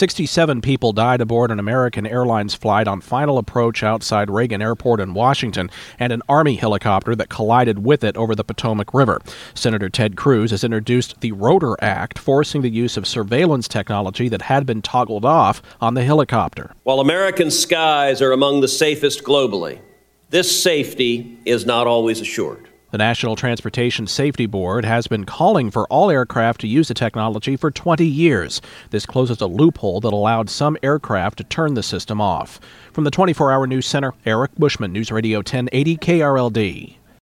67 people died aboard an American Airlines flight on final approach outside Reagan Airport in Washington, and an Army helicopter that collided with it over the Potomac River. Senator Ted Cruz has introduced the Rotor Act, forcing the use of surveillance technology that had been toggled off on the helicopter. While American skies are among the safest globally, this safety is not always assured. The National Transportation Safety Board has been calling for all aircraft to use the technology for 20 years. This closes a loophole that allowed some aircraft to turn the system off. From the 24-Hour News Center, Eric Bushman, News Radio 1080 KRLD.